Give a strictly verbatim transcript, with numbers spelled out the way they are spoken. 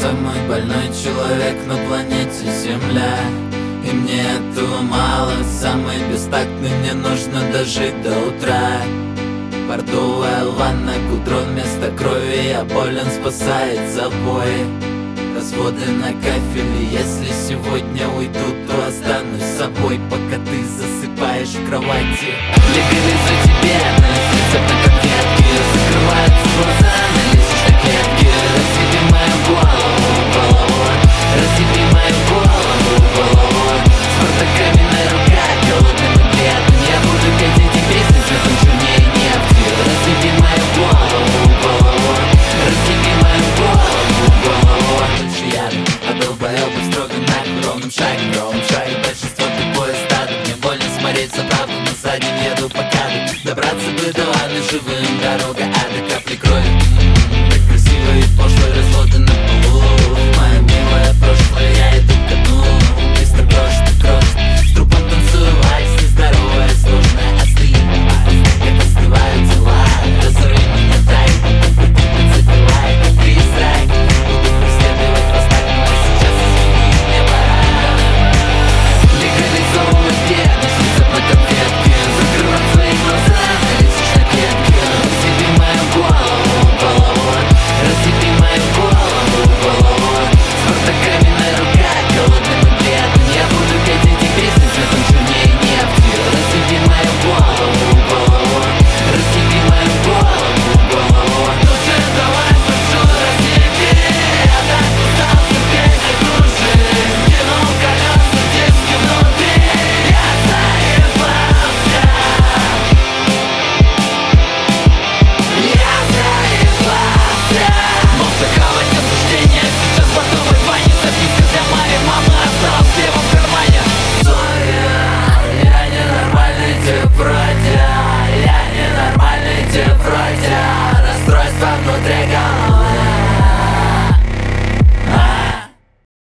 самый больной человек на планете Земля. И мне этого мало, самый бестактный, мне нужно дожить до утра. Бордовая ванна, гудрон вместо крови, я болен, спасает забой. Разводы на кафеле, если сегодня уйду, то останусь с собой, пока ты засыпаешь в кровати. Я горю за тебя, на рецепт на конфетки, закрываются глаза.